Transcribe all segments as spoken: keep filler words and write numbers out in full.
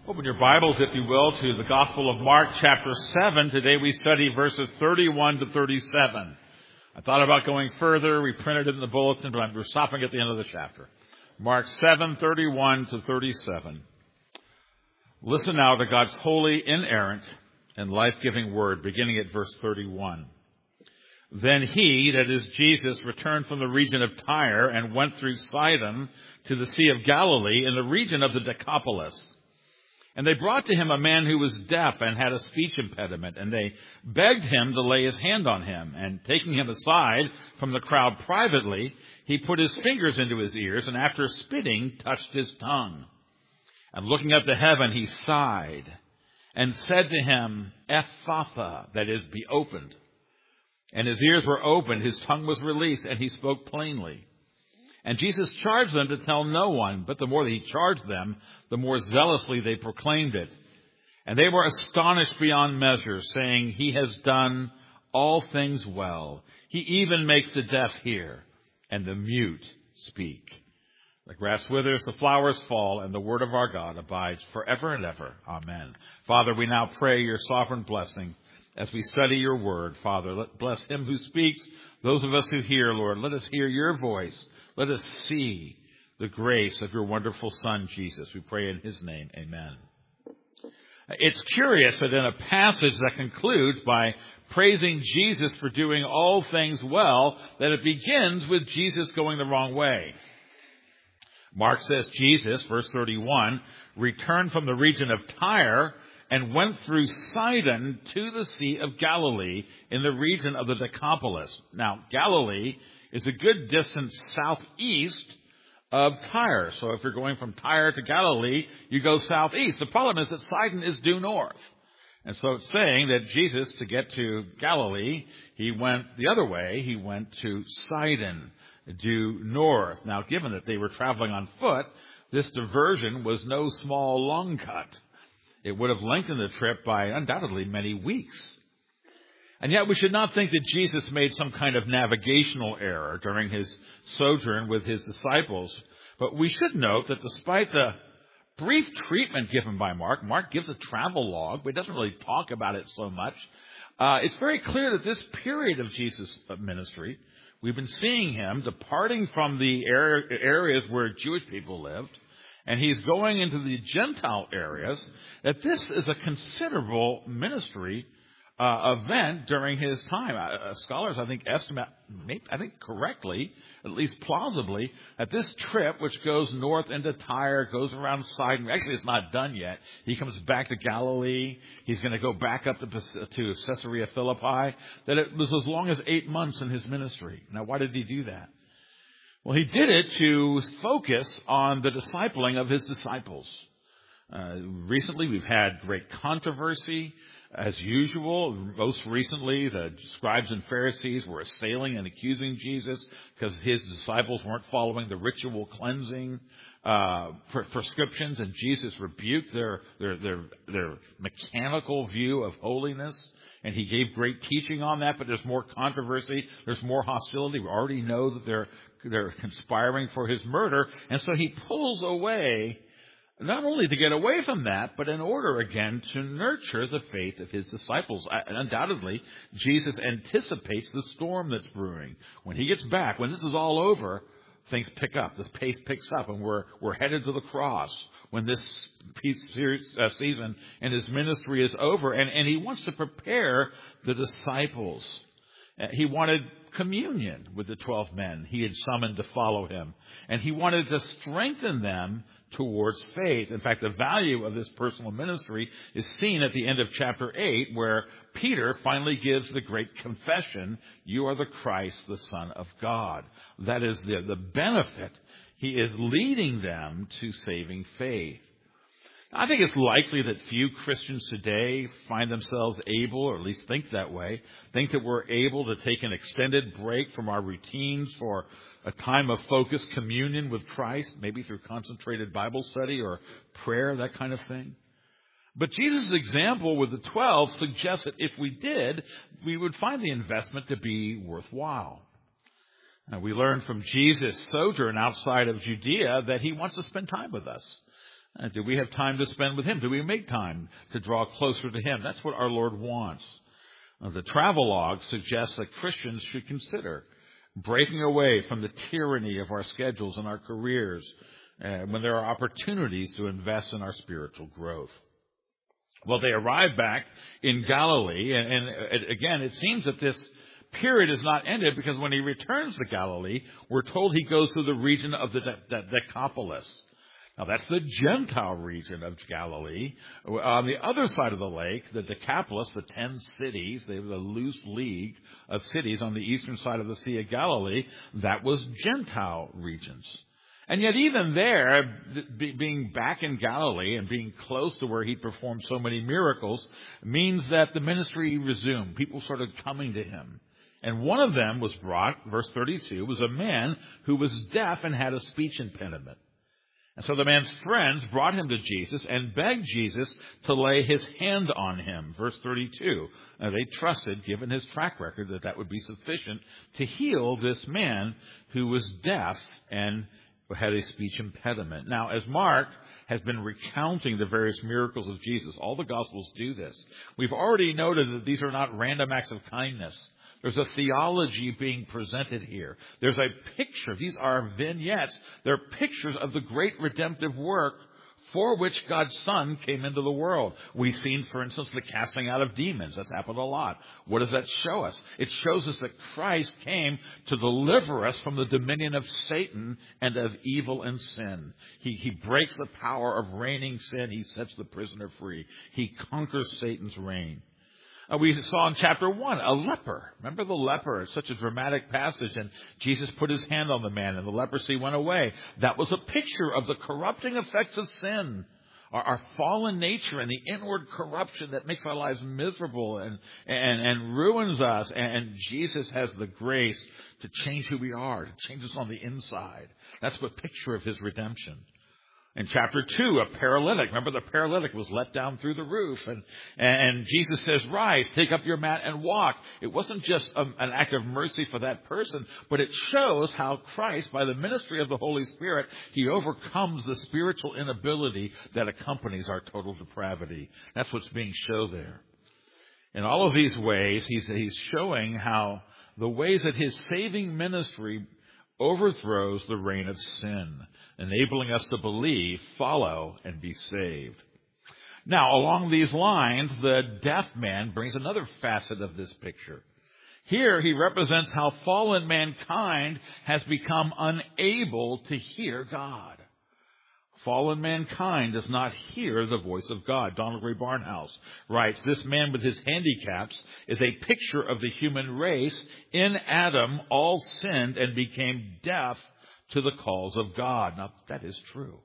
Open your Bibles, if you will, to the Gospel of Mark, chapter seven. Today we study verses thirty-one to thirty-seven. I thought about going further. We printed it in the bulletin, but we're stopping at the end of the chapter. Mark seven, thirty-one to thirty-seven. Listen now to God's holy, inerrant, and life-giving word, beginning at verse thirty-one. Then he, that is Jesus, returned from the region of Tyre and went through Sidon to the Sea of Galilee in the region of the Decapolis. And they brought to him a man who was deaf and had a speech impediment, and they begged him to lay his hand on him. And taking him aside from the crowd privately, he put his fingers into his ears, and after spitting, touched his tongue. And looking up to heaven, he sighed and said to him, Ephphatha, that is, be opened. And his ears were opened, his tongue was released, and he spoke plainly. And Jesus charged them to tell no one, but the more that he charged them, the more zealously they proclaimed it. And they were astonished beyond measure, saying, He has done all things well. He even makes the deaf hear, and the mute speak. The grass withers, the flowers fall, and the word of our God abides forever and ever. Amen. Father, we now pray your sovereign blessing as we study your word. Father, let bless him who speaks. Those of us who hear, Lord, let us hear your voice. Let us see the grace of your wonderful Son, Jesus. We pray in his name. Amen. It's curious that in a passage that concludes by praising Jesus for doing all things well, that it begins with Jesus going the wrong way. Mark says Jesus, verse thirty-one, returned from the region of Tyre and went through Sidon to the Sea of Galilee in the region of the Decapolis. Now, Galilee is a good distance southeast of Tyre. So if you're going from Tyre to Galilee, you go southeast. The problem is that Sidon is due north. And so it's saying that Jesus, to get to Galilee, he went the other way. He went to Sidon, due north. Now, given that they were traveling on foot, this diversion was no small long cut. It would have lengthened the trip by undoubtedly many weeks. And yet we should not think that Jesus made some kind of navigational error during his sojourn with his disciples. But we should note that despite the brief treatment given by Mark, Mark gives a travel log, but he doesn't really talk about it so much. Uh, it's very clear that this period of Jesus' ministry, we've been seeing him departing from the areas where Jewish people lived, and he's going into the Gentile areas, that this is a considerable ministry Uh, event during his time. Uh, scholars, I think, estimate, maybe, I think correctly, at least plausibly, that this trip, which goes north into Tyre, goes around Sidon. Actually, it's not done yet. He comes back to Galilee. He's going to go back up to, to Caesarea Philippi. That it was as long as eight months in his ministry. Now, why did he do that? Well, he did it to focus on the discipling of his disciples. Uh, recently, we've had great controversy. As usual, most recently, the scribes and Pharisees were assailing and accusing Jesus because his disciples weren't following the ritual cleansing uh, prescriptions, and Jesus rebuked their, their their their mechanical view of holiness, and he gave great teaching on that. But there's more controversy, there's more hostility. We already know that they're they're conspiring for his murder, and so he pulls away. Not only to get away from that, but in order, again, to nurture the faith of his disciples. Undoubtedly, Jesus anticipates the storm that's brewing. When he gets back, when this is all over, things pick up. The pace picks up, and we're we're headed to the cross when this season in his ministry is over. And, and he wants to prepare the disciples. He wanted communion with the twelve men he had summoned to follow him. And he wanted to strengthen them towards faith. In fact, the value of this personal ministry is seen at the end of chapter eight, where Peter finally gives the great confession, you are the Christ, the Son of God. That is the, the benefit. He is leading them to saving faith. I think it's likely that few Christians today find themselves able, or at least think that way, think that we're able to take an extended break from our routines for a time of focused communion with Christ, maybe through concentrated Bible study or prayer, that kind of thing. But Jesus' example with the twelve suggests that if we did, we would find the investment to be worthwhile. Now, we learn from Jesus' sojourn outside of Judea that he wants to spend time with us. Uh, do we have time to spend with Him? Do we make time to draw closer to Him? That's what our Lord wants. Uh, the travelogue suggests that Christians should consider breaking away from the tyranny of our schedules and our careers uh, when there are opportunities to invest in our spiritual growth. Well, they arrive back in Galilee, and, and again, it seems that this period is not ended, because when He returns to Galilee, we're told He goes through the region of the De- De- Decapolis. Now, that's the Gentile region of Galilee. On the other side of the lake, the Decapolis, the ten cities, they were a loose league of cities on the eastern side of the Sea of Galilee, that was Gentile regions. And yet even there, being back in Galilee and being close to where He performed so many miracles means that the ministry resumed. People started coming to Him. And one of them was brought, verse thirty-two, was a man who was deaf and had a speech impediment. And so the man's friends brought him to Jesus and begged Jesus to lay His hand on him. Verse thirty-two. Now, they trusted, given his track record, that that would be sufficient to heal this man who was deaf and had a speech impediment. Now, as Mark has been recounting the various miracles of Jesus, all the Gospels do this. We've already noted that these are not random acts of kindness. There's a theology being presented here. There's a picture. These are vignettes. They're pictures of the great redemptive work for which God's Son came into the world. We've seen, for instance, the casting out of demons. That's happened a lot. What does that show us? It shows us that Christ came to deliver us from the dominion of Satan and of evil and sin. He, he breaks the power of reigning sin. He sets the prisoner free. He conquers Satan's reign. Uh, we saw in chapter one, a leper. Remember the leper? It's such a dramatic passage. And Jesus put His hand on the man and the leprosy went away. That was a picture of the corrupting effects of sin. Our, our fallen nature and the inward corruption that makes our lives miserable and, and, and ruins us. And, and Jesus has the grace to change who we are, to change us on the inside. That's a picture of His redemption. In chapter two, a paralytic. Remember, the paralytic was let down through the roof. And, and Jesus says, rise, take up your mat and walk. It wasn't just a, an act of mercy for that person, but it shows how Christ, by the ministry of the Holy Spirit, He overcomes the spiritual inability that accompanies our total depravity. That's what's being shown there. In all of these ways, he's, he's showing how the ways that His saving ministry overthrows the reign of sin, enabling us to believe, follow, and be saved. Now, along these lines, the deaf man brings another facet of this picture. Here, he represents how fallen mankind has become unable to hear God. Fallen mankind does not hear the voice of God. Donald Ray Barnhouse writes, this man with his handicaps is a picture of the human race. In Adam, all sinned and became deaf to the calls of God. Now, that is true.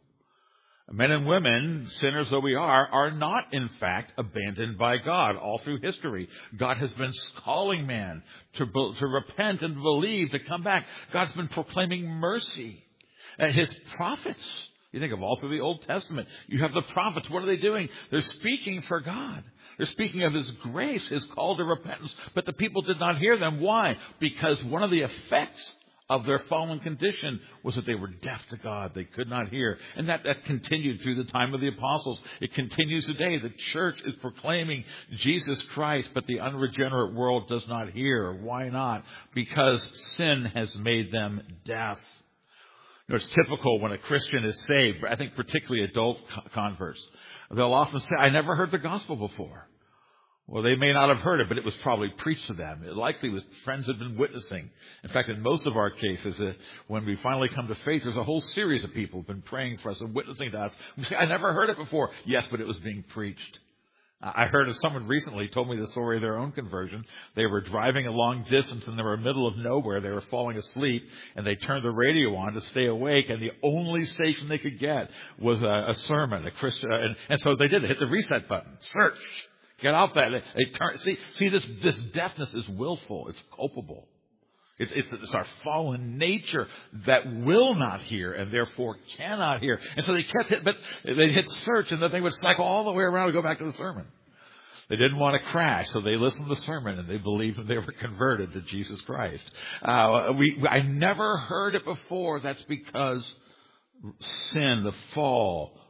Men and women, sinners though we are, are not, in fact, abandoned by God all through history. God has been calling man to, to repent and believe, to come back. God's been proclaiming mercy. And His prophets, you think of all through the Old Testament, you have the prophets. What are they doing? They're speaking for God. They're speaking of His grace, His call to repentance. But the people did not hear them. Why? Because one of the effects of their fallen condition was that they were deaf to God. They could not hear. And that, that continued through the time of the apostles. It continues today. The church is proclaiming Jesus Christ, but the unregenerate world does not hear. Why not? Because sin has made them deaf. You know, it's typical when a Christian is saved, I think particularly adult converts. They'll often say, I never heard the gospel before. Well, they may not have heard it, but it was probably preached to them. It likely was friends had been witnessing. In fact, in most of our cases, uh, when we finally come to faith, there's a whole series of people who've been praying for us and witnessing to us. We say, I never heard it before. Yes, but it was being preached. I heard of someone recently told me the story of their own conversion. They were driving a long distance and they were in the middle of nowhere. They were falling asleep and they turned the radio on to stay awake. And the only station they could get was a, a sermon, a Christian. And, and so they did. They hit the reset button. Search. Get off that. They turn. See, see this, this deafness is willful. It's culpable. It's, it's, it's our fallen nature that will not hear and therefore cannot hear. And so they kept it, but they hit search and then they would cycle all the way around and go back to the sermon. They didn't want to crash, so they listened to the sermon and they believed that they were converted to Jesus Christ. Uh, we, I never heard it before. That's because sin, the fall,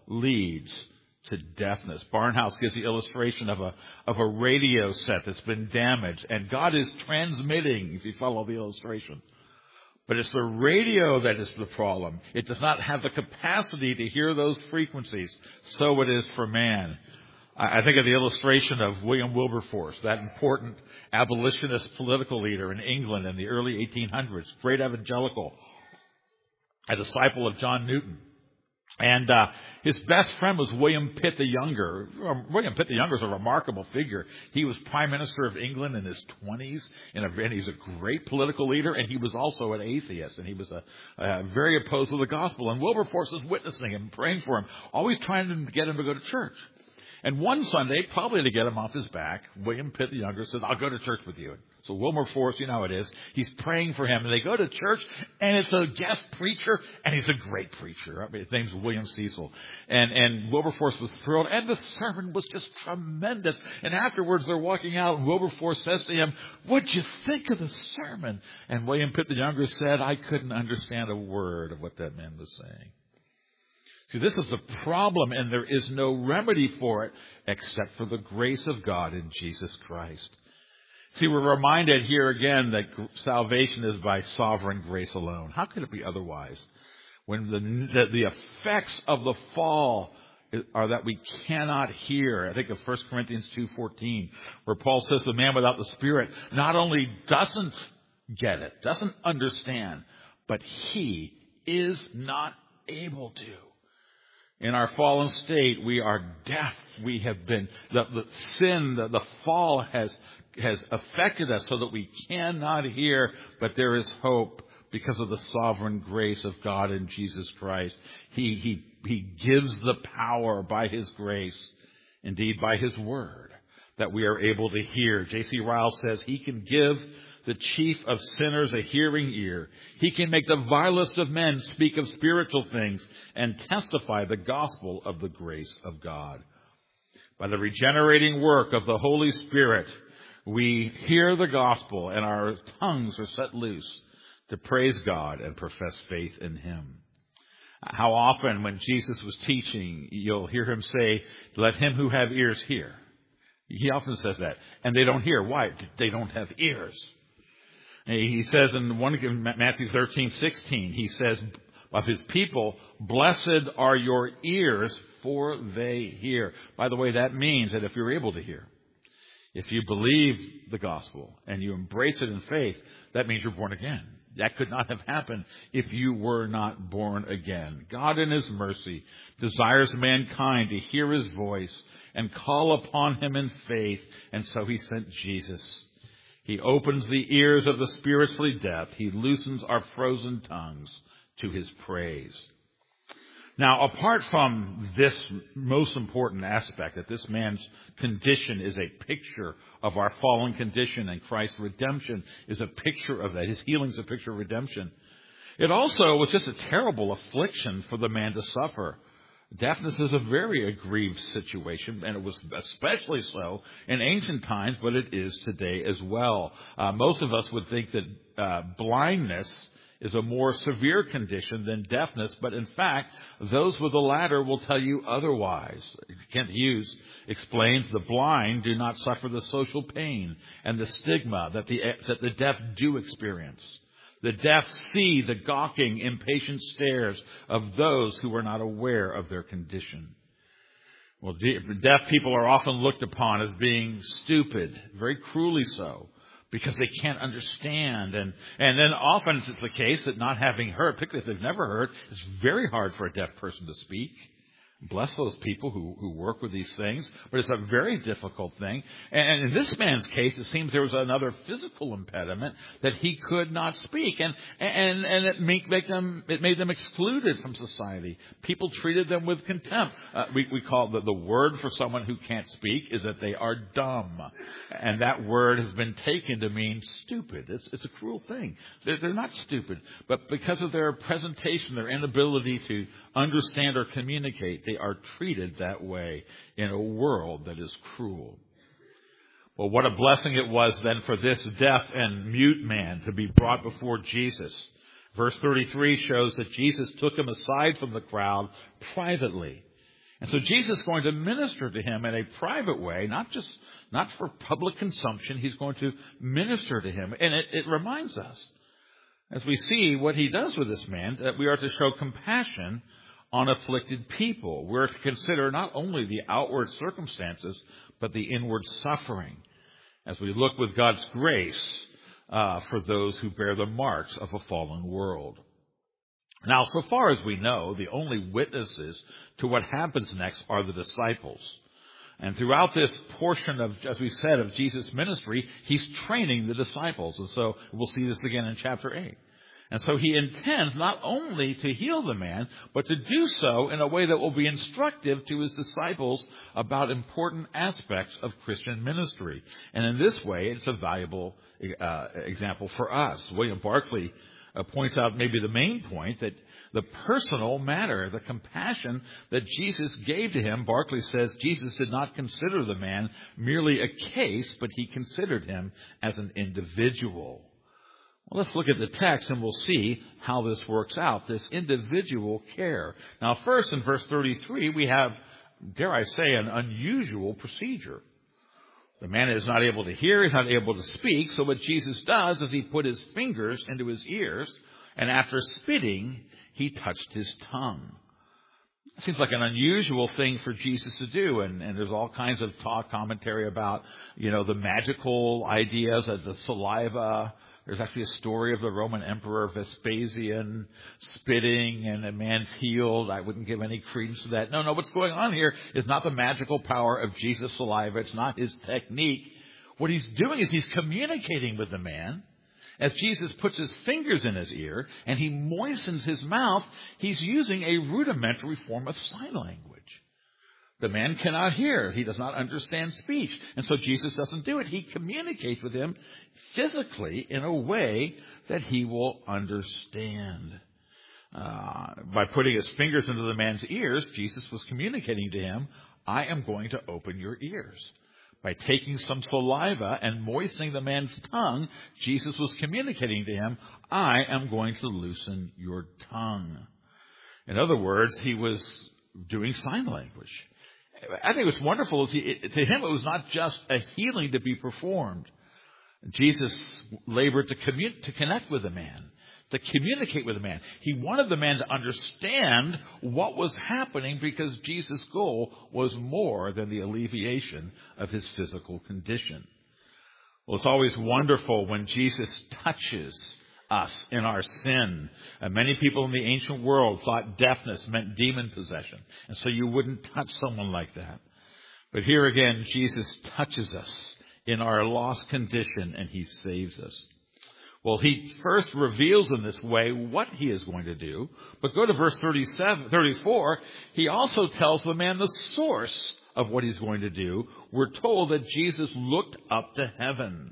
leads to deafness. Barnhouse gives the illustration of a of a radio set that's been damaged, and God is transmitting, if you follow the illustration. But it's the radio that is the problem. It does not have the capacity to hear those frequencies. So it is for man. I think of the illustration of William Wilberforce, that important abolitionist political leader in England in the early eighteen hundreds, great evangelical, a disciple of John Newton. And uh, his best friend was William Pitt the Younger. William Pitt the Younger is a remarkable figure. He was Prime Minister of England in his twenties, and, a, and he's a great political leader, and he was also an atheist, and he was a, a very opposed to the gospel. And Wilberforce is witnessing him, praying for him, always trying to get him to go to church. And one Sunday, probably to get him off his back, William Pitt the Younger said, "I'll go to church with you." So Wilberforce, you know how it is, he's praying for him. And they go to church, and it's a guest preacher, and he's a great preacher. I mean, his name's William Cecil. And, and Wilberforce was thrilled, and the sermon was just tremendous. And afterwards, they're walking out, and Wilberforce says to him, "What'd you think of the sermon?" And William Pitt the Younger said, "I couldn't understand a word of what that man was saying." See, this is the problem, and there is no remedy for it except for the grace of God in Jesus Christ. See, we're reminded here again that salvation is by sovereign grace alone. How could it be otherwise? When the, the, the effects of the fall are that we cannot hear. I think of First Corinthians two fourteen, where Paul says the man without the Spirit not only doesn't get it, doesn't understand, but he is not able to. In our fallen state, we are deaf. We have been, the, the sin, the, the fall has, has affected us so that we cannot hear, but there is hope because of the sovereign grace of God in Jesus Christ. He, he, he gives the power by His grace, indeed by His word, that we are able to hear. J C Ryle says He can give the chief of sinners a hearing ear. He can make the vilest of men speak of spiritual things and testify the gospel of the grace of God. By the regenerating work of the Holy Spirit, we hear the gospel and our tongues are set loose to praise God and profess faith in Him. How often when Jesus was teaching, you'll hear Him say, "Let him who have ears hear." He often says that. And they don't hear. Why? They don't have ears. He says in one Matthew thirteen sixteen, he says of His people, "Blessed are your ears, for they hear." By the way, that means that if you're able to hear, if you believe the gospel and you embrace it in faith, that means you're born again. That could not have happened if you were not born again. God in His mercy desires mankind to hear His voice and call upon Him in faith, and so He sent Jesus. He opens the ears of the spiritually deaf. He loosens our frozen tongues to His praise. Now, apart from this most important aspect, that this man's condition is a picture of our fallen condition and Christ's redemption is a picture of that. His healing is a picture of redemption. It also was just a terrible affliction for the man to suffer. Deafness is a very aggrieved situation, and it was especially so in ancient times, but it is today as well. Uh, most of us would think that uh, blindness is a more severe condition than deafness, but in fact, those with the latter will tell you otherwise. Kent Hughes explains the blind do not suffer the social pain and the stigma that the, that the deaf do experience. The deaf see the gawking, impatient stares of those who are not aware of their condition. Well, deaf people are often looked upon as being stupid, very cruelly so, because they can't understand. And, and then often it's the case that not having heard, particularly if they've never heard, it's very hard for a deaf person to speak. Bless those people who, who work with these things, but it's a very difficult thing. And in this man's case, it seems there was another physical impediment that he could not speak, and and and it made, make them it made them excluded from society. People treated them with contempt. Uh, we we call the the word for someone who can't speak is that they are dumb, and that word has been taken to mean stupid. It's it's a cruel thing. They're, they're not stupid, but because of their presentation, their inability to understand or communicate, they are treated that way in a world that is cruel. Well, what a blessing it was then for this deaf and mute man to be brought before Jesus. Verse thirty-three shows that Jesus took him aside from the crowd privately. And so Jesus is going to minister to him in a private way, not just, not for public consumption. He's going to minister to him. And it, it reminds us, as we see what he does with this man, that we are to show compassion on afflicted people. We're to consider not only the outward circumstances, but the inward suffering, as we look with God's grace uh, for those who bear the marks of a fallen world. Now, so far as we know, the only witnesses to what happens next are the disciples. And throughout this portion of, as we said, of Jesus' ministry, he's training the disciples. And so we'll see this again in chapter eight. And so he intends not only to heal the man, but to do so in a way that will be instructive to his disciples about important aspects of Christian ministry. And in this way, it's a valuable uh, example for us. William Barclay uh, points out maybe the main point, that the personal matter, the compassion that Jesus gave to him. Barclay says Jesus did not consider the man merely a case, but he considered him as an individual. Well, let's look at the text and we'll see how this works out, this individual care. Now, first in verse thirty-three, we have, dare I say, an unusual procedure. The man is not able to hear, he's not able to speak, so what Jesus does is he put his fingers into his ears, and after spitting, he touched his tongue. It seems like an unusual thing for Jesus to do, and, and there's all kinds of talk, commentary about, you know, the magical ideas of the saliva. There's actually a story of the Roman Emperor Vespasian spitting and a man's healed. I wouldn't give any credence to that. No, no, what's going on here is not the magical power of Jesus' saliva. It's not his technique. What he's doing is he's communicating with the man. As Jesus puts his fingers in his ear and he moistens his mouth, he's using a rudimentary form of sign language. The man cannot hear. He does not understand speech. And so Jesus doesn't do it. He communicates with him physically in a way that he will understand. Uh, by putting his fingers into the man's ears, Jesus was communicating to him, I am going to open your ears. By taking some saliva and moistening the man's tongue, Jesus was communicating to him, I am going to loosen your tongue. In other words, he was doing sign language. I think what's wonderful is he, to him it was not just a healing to be performed. Jesus labored to, commun- to connect with the man, to communicate with the man. He wanted the man to understand what was happening because Jesus' goal was more than the alleviation of his physical condition. Well, it's always wonderful when Jesus touches us in our sin. And many people in the ancient world thought deafness meant demon possession. And so you wouldn't touch someone like that. But here again, Jesus touches us in our lost condition and he saves us. Well, he first reveals in this way what he is going to do. But go to verse thirty-seven, thirty-four. He also tells the man the source of what he's going to do. We're told that Jesus looked up to heaven.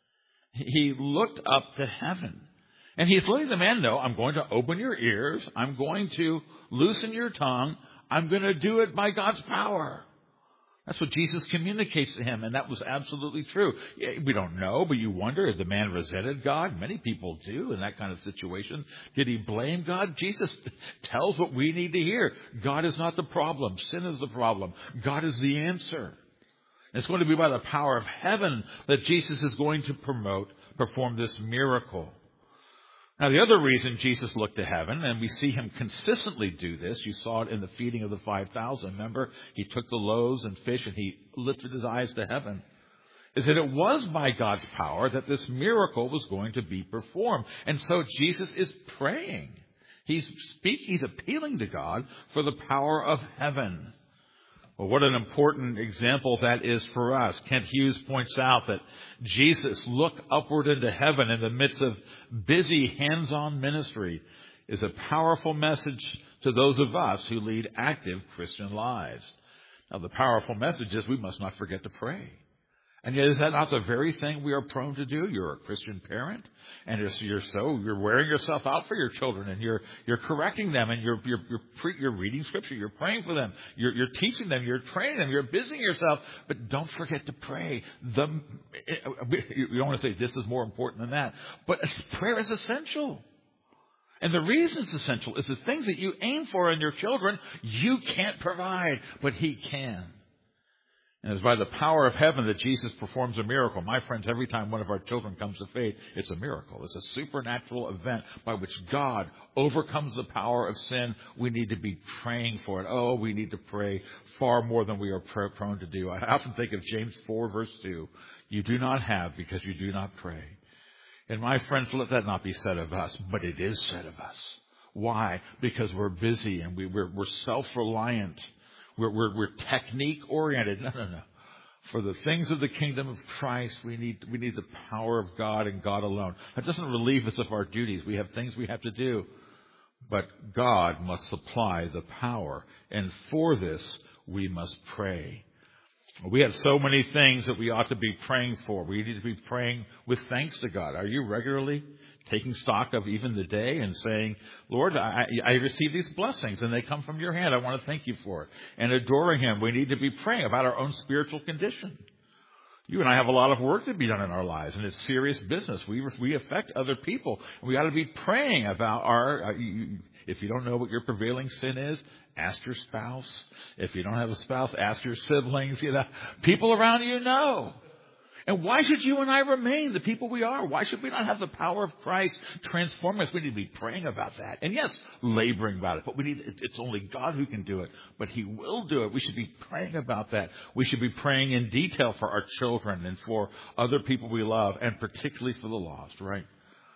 He looked up to heaven. And he's letting the man know, I'm going to open your ears. I'm going to loosen your tongue. I'm going to do it by God's power. That's what Jesus communicates to him, and that was absolutely true. We don't know, but you wonder if the man resented God. Many people do in that kind of situation. Did he blame God? Jesus tells what we need to hear. God is not the problem. Sin is the problem. God is the answer. It's going to be by the power of heaven that Jesus is going to promote, perform this miracle. Now, the other reason Jesus looked to heaven, and we see him consistently do this, you saw it in the feeding of the five thousand. Remember, he took the loaves and fish and he lifted his eyes to heaven, is that it was by God's power that this miracle was going to be performed. And so Jesus is praying. He's speaking, he's appealing to God for the power of heaven. Well, what an important example that is for us. Kent Hughes points out that Jesus looked upward into heaven in the midst of busy hands-on ministry is a powerful message to those of us who lead active Christian lives. Now, the powerful message is we must not forget to pray. And yet, is that not the very thing we are prone to do? You're a Christian parent, and you're, you're so you're wearing yourself out for your children, and you're you're correcting them, and you're you're you're, pre, you're reading Scripture, you're praying for them, you're you're teaching them, you're training them, you're busying yourself. But don't forget to pray. The you don't want to say this is more important than that, but prayer is essential. And the reason it's essential is the things that you aim for in your children, you can't provide, but He can. And it's by the power of heaven that Jesus performs a miracle. My friends, every time one of our children comes to faith, it's a miracle. It's a supernatural event by which God overcomes the power of sin. We need to be praying for it. Oh, we need to pray far more than we are prone to do. I often think of James four, verse two. You do not have because you do not pray. And my friends, let that not be said of us, but it is said of us. Why? Because we're busy and we, we're, we're self-reliant. We're, we're, we're technique-oriented. No, no, no. For the things of the kingdom of Christ, we need, we need the power of God and God alone. That doesn't relieve us of our duties. We have things we have to do. But God must supply the power. And for this, we must pray. We have so many things that we ought to be praying for. We need to be praying with thanks to God. Are you regularly taking stock of even the day and saying, Lord, I, I receive these blessings and they come from your hand. I want to thank you for it. And adoring Him, we need to be praying about our own spiritual condition. You and I have a lot of work to be done in our lives, and it's serious business. We we affect other people. We ought to be praying about our, uh, you, if you don't know what your prevailing sin is, ask your spouse. If you don't have a spouse, ask your siblings. You know, people around you know. And why should you and I remain the people we are? Why should we not have the power of Christ transform us? We need to be praying about that. And yes, laboring about it. But we need, it's only God who can do it. But He will do it. We should be praying about that. We should be praying in detail for our children and for other people we love, and particularly for the lost, right?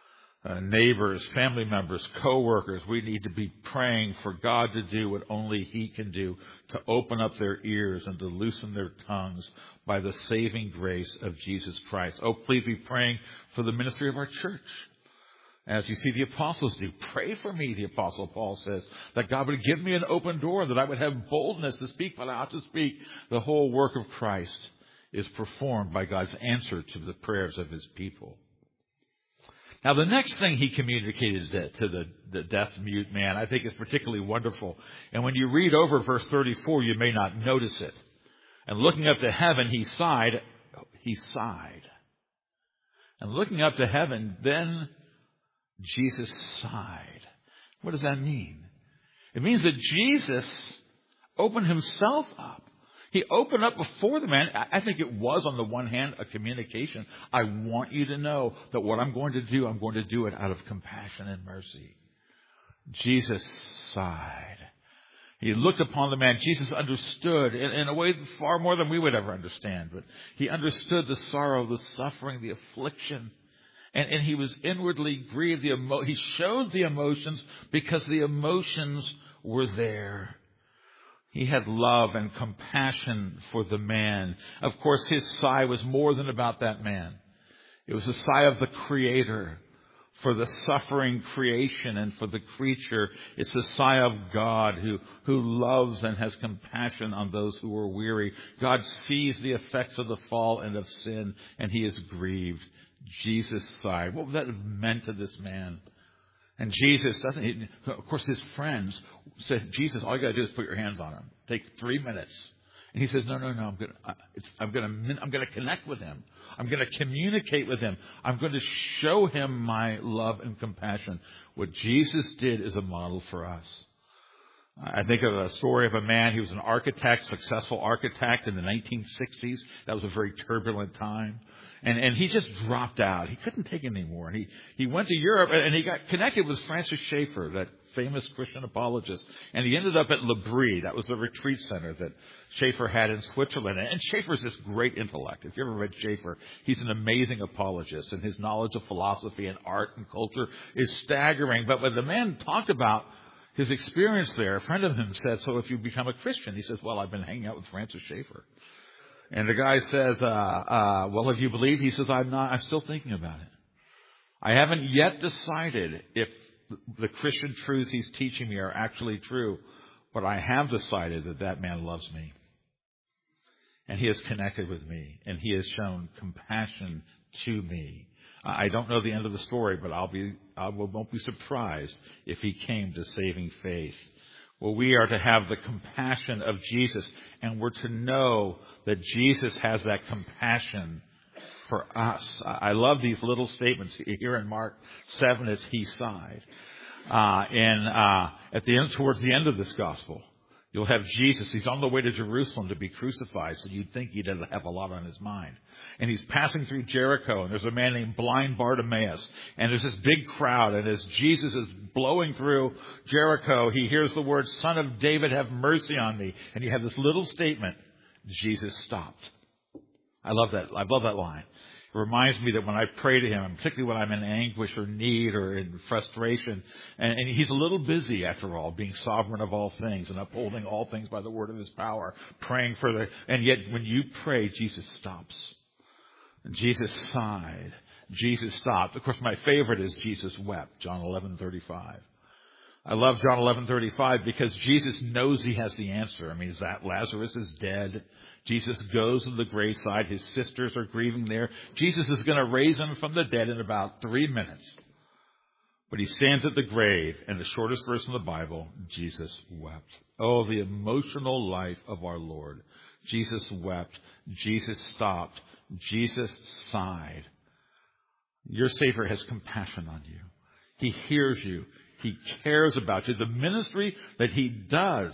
Uh, neighbors, family members, co-workers, we need to be praying for God to do what only He can do, to open up their ears and to loosen their tongues by the saving grace of Jesus Christ. Oh, please be praying for the ministry of our church. As you see the apostles do. Pray for me, the apostle Paul says, that God would give me an open door, that I would have boldness to speak what I ought to speak. The whole work of Christ is performed by God's answer to the prayers of His people. Now, the next thing He communicated to the, the deaf-mute man, I think, is particularly wonderful. And when you read over verse thirty-four, you may not notice it. And looking up to heaven, he sighed. He sighed. And looking up to heaven, then Jesus sighed. What does that mean? It means that Jesus opened Himself up. He opened up before the man. I think it was, on the one hand, a communication. I want you to know that what I'm going to do, I'm going to do it out of compassion and mercy. Jesus sighed. He looked upon the man. Jesus understood in, in a way far more than we would ever understand. But He understood the sorrow, the suffering, the affliction. And, and He was inwardly grieved. The emo- he showed the emotions because the emotions were there. He had love and compassion for the man. Of course, His sigh was more than about that man. It was a sigh of the Creator for the suffering creation and for the creature. It's a sigh of God who, who loves and has compassion on those who are weary. God sees the effects of the fall and of sin, and He is grieved. Jesus sighed. What would that have meant to this man? And Jesus doesn't, he, of course, His friends said, Jesus, all you got to do is put your hands on him. Take three minutes. And He says, no, no, no, I'm going to, I'm going to, I'm going to connect with him. I'm going to communicate with him. I'm going to show him my love and compassion. What Jesus did is a model for us. I think of a story of a man. He was an architect, successful architect in the nineteen sixties. That was a very turbulent time. And, and he just dropped out. He couldn't take it anymore. And he, he went to Europe and he got connected with Francis Schaeffer, that famous Christian apologist. And he ended up at L'Abri. That was the retreat center that Schaeffer had in Switzerland. And Schaeffer's this great intellect. If you ever read Schaeffer, he's an amazing apologist. And his knowledge of philosophy and art and culture is staggering. But when the man talked about his experience there, a friend of him said, so if you become a Christian, he says, well, I've been hanging out with Francis Schaeffer. And the guy says, uh, uh, well, have you believed? He says, I'm not, I'm still thinking about it. I haven't yet decided if the Christian truths he's teaching me are actually true, but I have decided that that man loves me. And he has connected with me, and he has shown compassion to me. I don't know the end of the story, but I'll be, I won't be surprised if he came to saving faith. Well, we are to have the compassion of Jesus, and we're to know that Jesus has that compassion for us. I love these little statements here in Mark seven as He sighed. Uh, and uh, at the end, towards the end of this gospel, you'll have Jesus. He's on the way to Jerusalem to be crucified, so you'd think he doesn't have a lot on his mind. And he's passing through Jericho, and there's a man named blind Bartimaeus. And there's this big crowd, and as Jesus is blowing through Jericho, he hears the words, "Son of David, have mercy on me." And you have this little statement, Jesus stopped. I love that. I love that line. It reminds me that when I pray to him, and particularly when I'm in anguish or need or in frustration, and, and he's a little busy, after all, being sovereign of all things and upholding all things by the word of his power, praying for the, and yet when you pray, Jesus stops. And Jesus sighed. Jesus stopped. Of course, my favorite is Jesus wept, John eleven thirty-five. I love John eleven thirty-five because Jesus knows he has the answer. I mean, is that Lazarus is dead. Jesus goes to the graveside. His sisters are grieving there. Jesus is going to raise him from the dead in about three minutes. But he stands at the grave, and the shortest verse in the Bible, Jesus wept. Oh, the emotional life of our Lord. Jesus wept. Jesus stopped. Jesus sighed. Your Savior has compassion on you. He hears you. He cares about you. The ministry that he does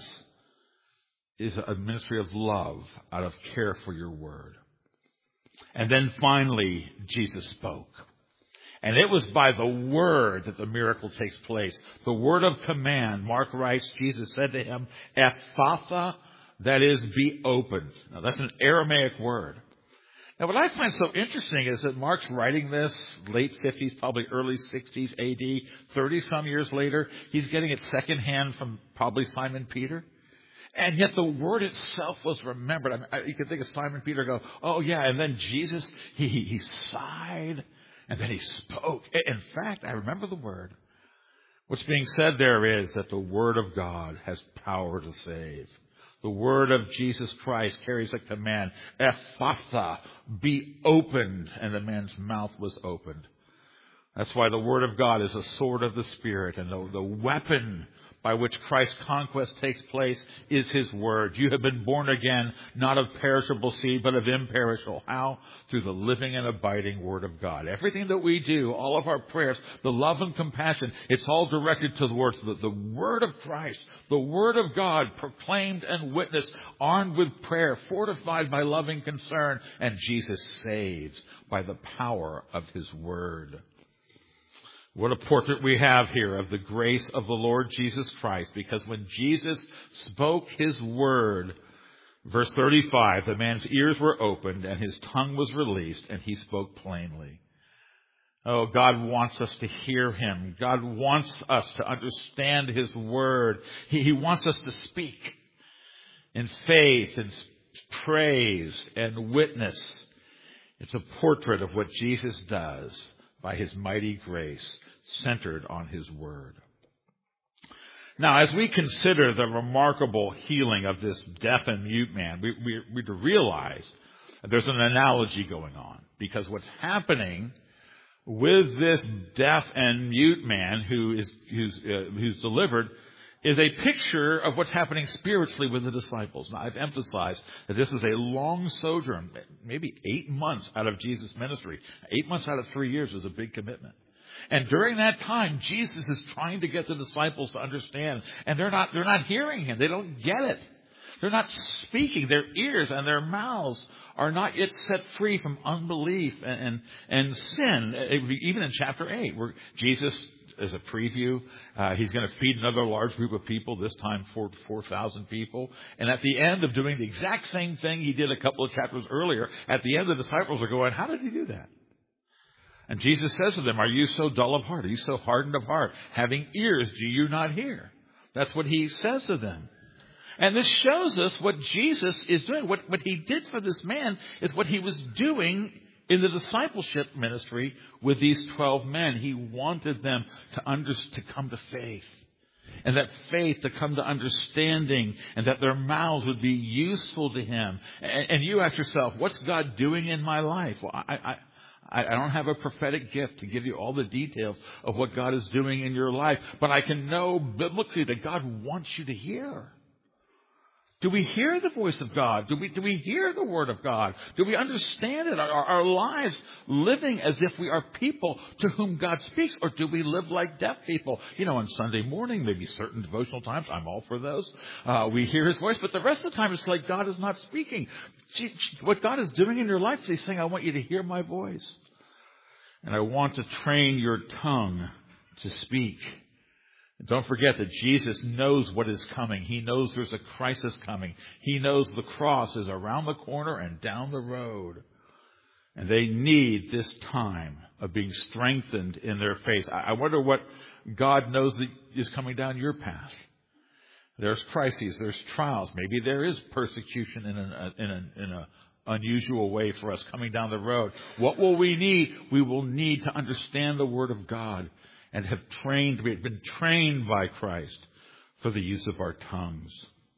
is a ministry of love out of care for your word. And then finally, Jesus spoke. And it was by the word that the miracle takes place. The word of command. Mark writes, Jesus said to him, Ephphatha, that is, be opened. Now that's an Aramaic word. Now, what I find so interesting is that Mark's writing this late fifties, probably early sixties A D, thirty-some years later. He's getting it secondhand from probably Simon Peter. And yet the word itself was remembered. I mean, I, you could think of Simon Peter go, oh, yeah, and then Jesus, he, he, he sighed, and then he spoke. In fact, I remember the word. What's being said there is that the word of God has power to save. The word of Jesus Christ carries a command, Ephphatha, be opened, and the man's mouth was opened. That's why the word of God is a sword of the Spirit, and the, the weapon by which Christ's conquest takes place is his word. You have been born again, not of perishable seed, but of imperishable. How? Through the living and abiding word of God. Everything that we do, all of our prayers, the love and compassion, it's all directed towards the, the word of Christ, the word of God, proclaimed and witnessed, armed with prayer, fortified by loving concern, and Jesus saves by the power of his word. What a portrait we have here of the grace of the Lord Jesus Christ, because when Jesus spoke his word, verse thirty-five, the man's ears were opened and his tongue was released and he spoke plainly. Oh, God wants us to hear him. God wants us to understand his word. He, he wants us to speak in faith and praise and witness. It's a portrait of what Jesus does by his mighty grace, centered on his word. Now, as we consider the remarkable healing of this deaf and mute man, we, we, we to realize that there's an analogy going on. Because what's happening with this deaf and mute man who is who's, uh, who's delivered is a picture of what's happening spiritually with the disciples. Now, I've emphasized that this is a long sojourn, maybe eight months out of Jesus' ministry. Eight months out of three years is a big commitment. And during that time, Jesus is trying to get the disciples to understand, and they're not, they're not hearing him. They don't get it. They're not speaking. Their ears and their mouths are not yet set free from unbelief and, and, and sin. Even in chapter eight, where Jesus, as a preview, uh, he's going to feed another large group of people, this time four four thousand people. And at the end of doing the exact same thing he did a couple of chapters earlier, at the end the disciples are going, how did he do that? And Jesus says to them, are you so dull of heart? Are you so hardened of heart? Having ears, do you not hear? That's what he says to them. And this shows us what Jesus is doing. What, what he did for this man is what he was doing in the discipleship ministry with these twelve men. He wanted them to, under, to come to faith. And that faith to come to understanding, and that their mouths would be useful to him. And, and you ask yourself, what's God doing in my life? Well, I, I, I don't have a prophetic gift to give you all the details of what God is doing in your life. But I can know biblically that God wants you to hear. Do we hear the voice of God? Do we, do we hear the Word of God? Do we understand it? Are our lives living as if we are people to whom God speaks? Or do we live like deaf people? You know, on Sunday morning, maybe certain devotional times, I'm all for those. Uh, we hear His voice, but the rest of the time it's like God is not speaking. What God is doing in your life is He's saying, I want you to hear my voice. And I want to train your tongue to speak. Don't forget that Jesus knows what is coming. He knows there's a crisis coming. He knows the cross is around the corner and down the road. And they need this time of being strengthened in their faith. I wonder what God knows that is coming down your path. There's crises, there's trials. Maybe there is persecution in an in a, in a unusual way for us coming down the road. What will we need? We will need to understand the Word of God and have trained, we have been trained by Christ for the use of our tongues.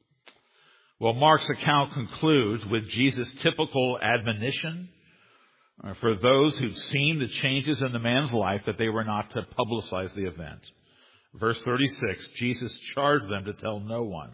Well, Mark's account concludes with Jesus' typical admonition uh, for those who've seen the changes in the man's life that they were not to publicize the event. Verse thirty-six, Jesus charged them to tell no one.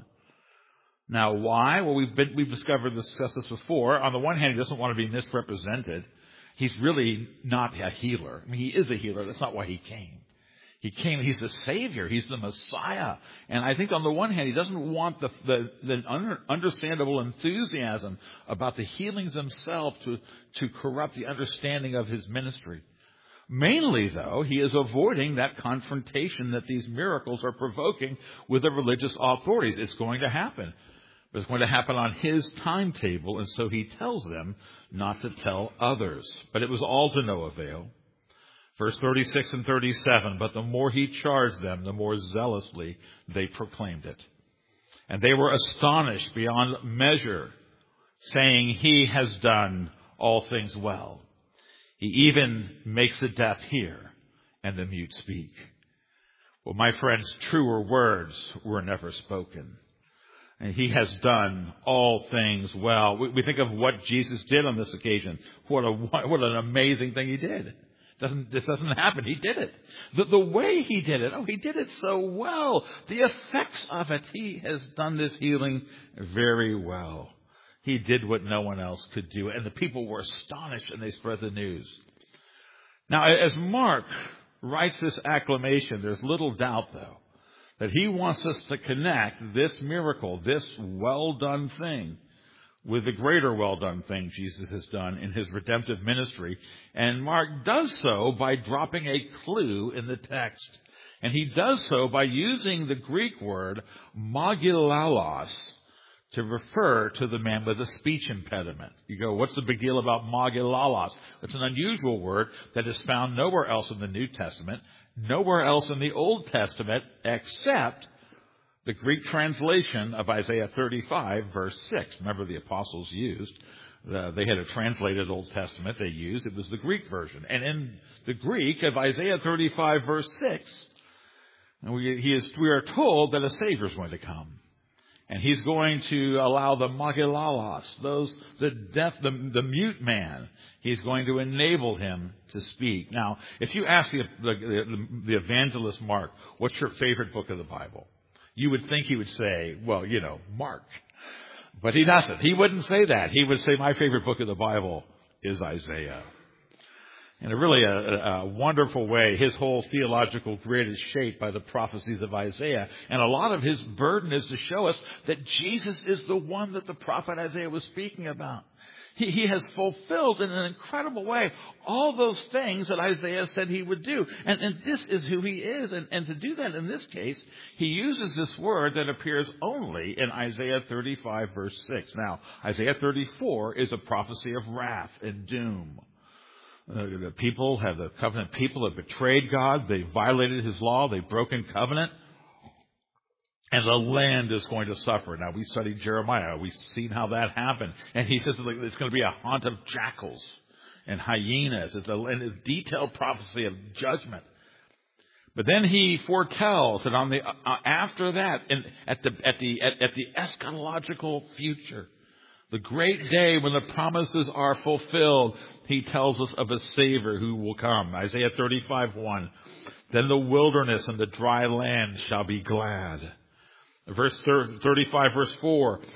Now, why? Well, we've been, we've discovered this, discussed this before. On the one hand, he doesn't want to be misrepresented. He's really not a healer. I mean, he is a healer. That's not why he came. He came, he's the Savior, he's the Messiah. And I think on the one hand, he doesn't want the, the, the under, understandable enthusiasm about the healings themselves to, to corrupt the understanding of his ministry. Mainly, though, he is avoiding that confrontation that these miracles are provoking with the religious authorities. It's going to happen. But it's going to happen on his timetable, and so he tells them not to tell others. But it was all to no avail. Verse thirty-six and thirty-seven, but the more he charged them, the more zealously they proclaimed it. And they were astonished beyond measure, saying, he has done all things well. He even makes the deaf hear and the mute speak. Well, my friends, truer words were never spoken. And he has done all things well. We, we think of what Jesus did on this occasion. What a what an amazing thing he did. Doesn't, this doesn't happen. He did it. The, the way he did it, oh, he did it so well. The effects of it, he has done this healing very well. He did what no one else could do. And the people were astonished and they spread the news. Now, as Mark writes this acclamation, there's little doubt, though, that he wants us to connect this miracle, this well-done thing, with the greater well-done thing Jesus has done in his redemptive ministry. And Mark does so by dropping a clue in the text. And he does so by using the Greek word mogilalos to refer to the man with a speech impediment. You go, what's the big deal about mogilalos? It's an unusual word that is found nowhere else in the New Testament, nowhere else in the Old Testament, except the Greek translation of Isaiah thirty-five, verse six. Remember, the apostles used, uh, they had a translated Old Testament they used. It was the Greek version. And in the Greek of Isaiah thirty-five, verse six, we, he is, we are told that a Savior is going to come. And he's going to allow the mogilalos, those, the deaf, the, the mute man, he's going to enable him to speak. Now, if you ask the, the, the evangelist Mark, what's your favorite book of the Bible? You would think he would say, well, you know, Mark. But he doesn't. He wouldn't say that. He would say, my favorite book of the Bible is Isaiah. In a really a, a wonderful way, his whole theological grid is shaped by the prophecies of Isaiah. And a lot of his burden is to show us that Jesus is the one that the prophet Isaiah was speaking about. He, he has fulfilled in an incredible way all those things that Isaiah said he would do. And, and this is who he is. And, and to do that in this case, he uses this word that appears only in Isaiah thirty-five, verse six. Now, Isaiah thirty-four is a prophecy of wrath and doom. Uh, the people have, the covenant people have betrayed God. They violated his law. They've broken covenant. And the land is going to suffer. Now, we studied Jeremiah. We've seen how that happened. And he says it's going to be a haunt of jackals and hyenas. It's a, and a detailed prophecy of judgment. But then he foretells that on the uh, after that, in, at the at the at, at the eschatological future, the great day when the promises are fulfilled, he tells us of a Savior who will come. Isaiah thirty-five, one. Then the wilderness and the dry land shall be glad. Verse thirty-five, verse four.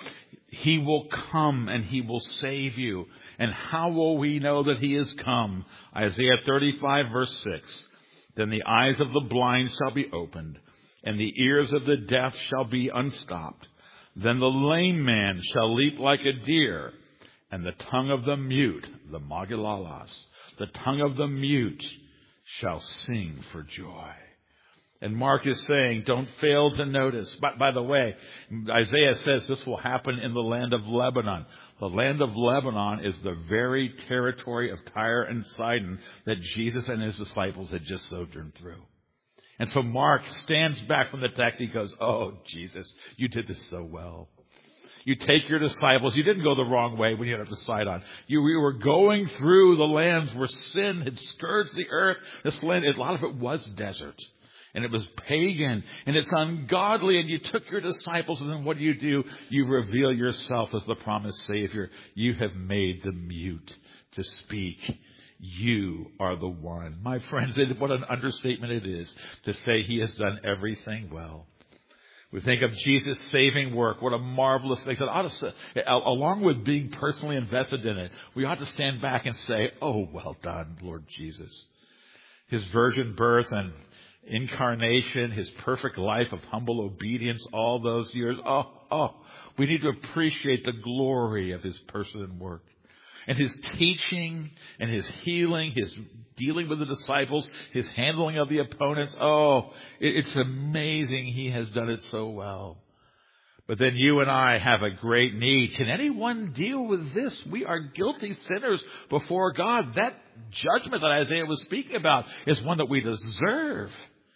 He will come and He will save you. And how will we know that He is come? Isaiah thirty-five verse six. Then the eyes of the blind shall be opened, and the ears of the deaf shall be unstopped. Then the lame man shall leap like a deer, and the tongue of the mute, the magilalas, the tongue of the mute shall sing for joy. And Mark is saying, don't fail to notice. But by the way, Isaiah says this will happen in the land of Lebanon. The land of Lebanon is the very territory of Tyre and Sidon that Jesus and His disciples had just sojourned through. And so Mark stands back from the text. He goes, oh, Jesus, you did this so well. You take your disciples. You didn't go the wrong way when you had to decide on. You we were going through the lands where sin had scourged the earth. This land, a lot of it was desert. And it was pagan, and it's ungodly, and you took your disciples, and then what do you do? You reveal yourself as the promised Savior. You have made the mute to speak. You are the one. My friends, what an understatement it is to say He has done everything well. We think of Jesus' saving work. What a marvelous thing. Along with being personally invested in it, we ought to stand back and say, oh, well done, Lord Jesus. His virgin birth and incarnation, His perfect life of humble obedience all those years. Oh, oh, we need to appreciate the glory of His person and work. And His teaching and His healing, His dealing with the disciples, His handling of the opponents. Oh, it's amazing He has done it so well. But then you and I have a great need. Can anyone deal with this? We are guilty sinners before God. That judgment that Isaiah was speaking about is one that we deserve.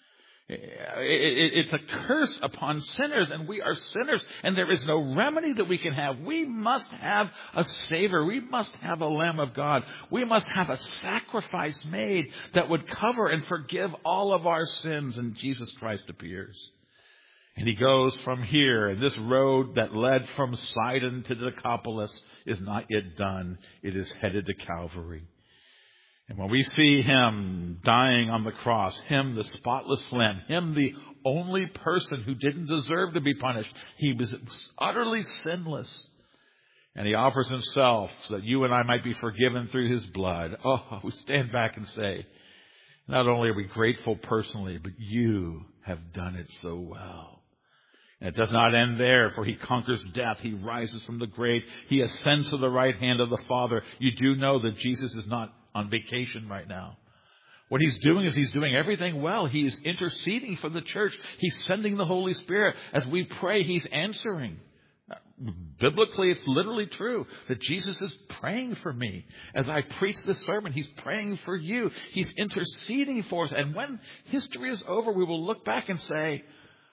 It's a curse upon sinners, and we are sinners, and there is no remedy that we can have. We must have a Savior. We must have a Lamb of God. We must have a sacrifice made that would cover and forgive all of our sins, and Jesus Christ appears. And He goes from here, and this road that led from Sidon to Decapolis is not yet done. It is headed to Calvary. And when we see Him dying on the cross, Him, the spotless Lamb, Him, the only person who didn't deserve to be punished, He was utterly sinless. And He offers Himself so that you and I might be forgiven through His blood. Oh, we stand back and say, not only are we grateful personally, but you have done it so well. And it does not end there, for He conquers death. He rises from the grave. He ascends to the right hand of the Father. You do know that Jesus is not on vacation right now. What He's doing is He's doing everything well. He is interceding for the church. He's sending the Holy Spirit. As we pray, He's answering. Biblically, it's literally true that Jesus is praying for me. As I preach this sermon, He's praying for you. He's interceding for us. And when history is over, we will look back and say,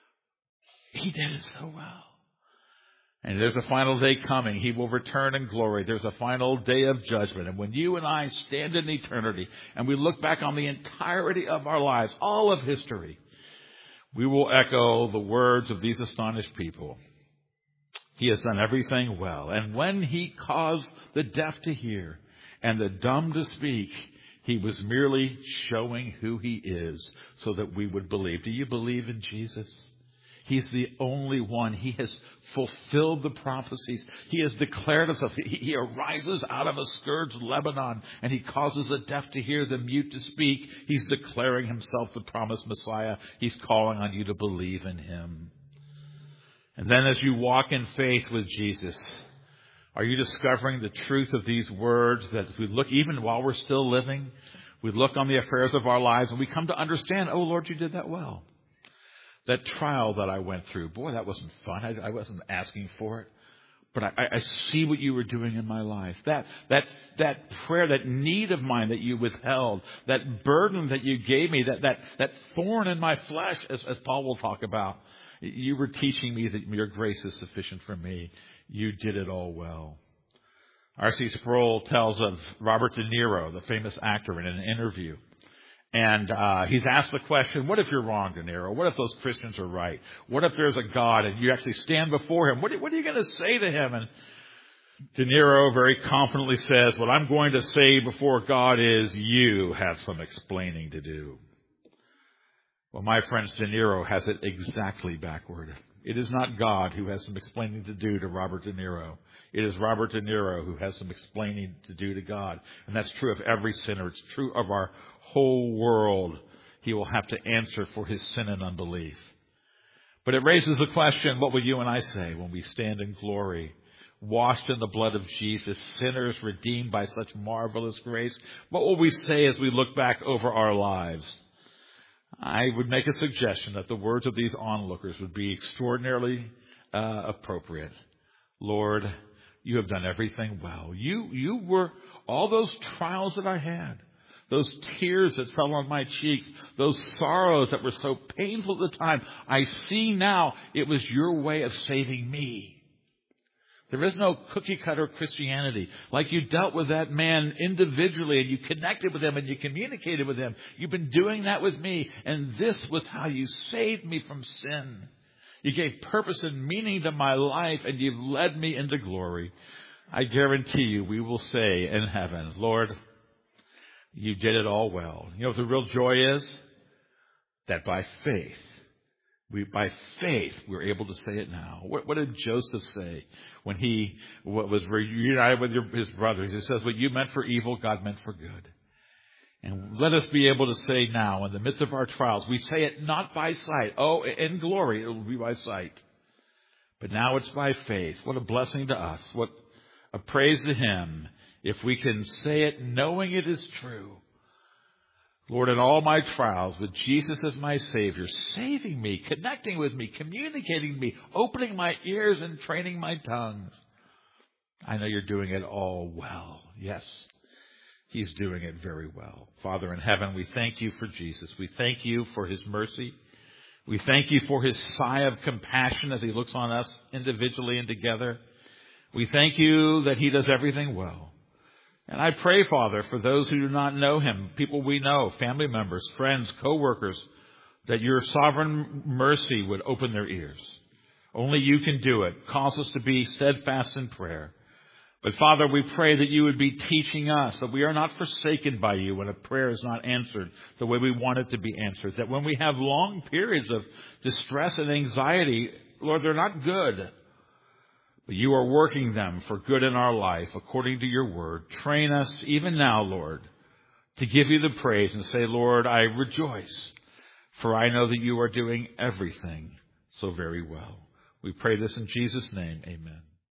He did it so well. And there's a final day coming. He will return in glory. There's a final day of judgment. And when you and I stand in eternity and we look back on the entirety of our lives, all of history, we will echo the words of these astonished people. He has done everything well. And when He caused the deaf to hear and the dumb to speak, He was merely showing who He is so that we would believe. Do you believe in Jesus? He's the only one. He has fulfilled the prophecies. He has declared Himself. He, he arises out of a scourged Lebanon, and He causes the deaf to hear, the mute to speak. He's declaring Himself the promised Messiah. He's calling on you to believe in Him. And then as you walk in faith with Jesus, are you discovering the truth of these words that we look, even while we're still living, we look on the affairs of our lives and we come to understand, oh, Lord, you did that well. That trial that I went through, boy, that wasn't fun. I, I wasn't asking for it. But I, I see what you were doing in my life. That, that, that prayer, that need of mine that you withheld, that burden that you gave me, that, that, that thorn in my flesh, as, as Paul will talk about. You were teaching me that your grace is sufficient for me. You did it all well. R C Sproul tells of Robert De Niro, the famous actor, in an interview. And uh, he's asked the question, what if you're wrong, De Niro? What if those Christians are right? What if there's a God and you actually stand before Him? What are, what are you going to say to Him? And De Niro very confidently says, what I'm going to say before God is, you have some explaining to do. Well, my friends, De Niro has it exactly backward. It is not God who has some explaining to do to Robert De Niro. It is Robert De Niro who has some explaining to do to God. And that's true of every sinner. It's true of our whole world. He will have to answer for his sin and unbelief. But it raises the question, what will you and I say when we stand in glory, washed in the blood of Jesus, sinners redeemed by such marvelous grace? What will we say as we look back over our lives? I would make a suggestion that the words of these onlookers would be extraordinarily uh, appropriate. Lord, you have done everything well. You, you were all those trials that I had, those tears that fell on my cheeks, those sorrows that were so painful at the time. I see now it was your way of saving me. There is no cookie-cutter Christianity. Like you dealt with that man individually and you connected with him and you communicated with him. You've been doing that with me, and this was how you saved me from sin. You gave purpose and meaning to my life, and you've led me into glory. I guarantee you we will say in heaven, Lord, you did it all well. You know what the real joy is? That by faith, We, by faith, we're able to say it now. What, what did Joseph say when he was reunited with your, his brothers? He says, what you meant for evil, God meant for good. And let us be able to say now, in the midst of our trials, we say it not by sight. Oh, in glory, it will be by sight. But now it's by faith. What a blessing to us. What a praise to Him if we can say it knowing it is true. Lord, in all my trials, with Jesus as my Savior, saving me, connecting with me, communicating with me, opening my ears and training my tongues, I know you're doing it all well. Yes, He's doing it very well. Father in heaven, we thank you for Jesus. We thank you for His mercy. We thank you for His sigh of compassion as He looks on us individually and together. We thank you that He does everything well. And I pray, Father, for those who do not know Him, people we know, family members, friends, co-workers, that your sovereign mercy would open their ears. Only you can do it. Cause us to be steadfast in prayer. But Father, we pray that you would be teaching us that we are not forsaken by you when a prayer is not answered the way we want it to be answered. That when we have long periods of distress and anxiety, Lord, they're not good. But you are working them for good in our life according to your word. Train us even now, Lord, to give you the praise and say, Lord, I rejoice, for I know that you are doing everything so very well. We pray this in Jesus' name. Amen.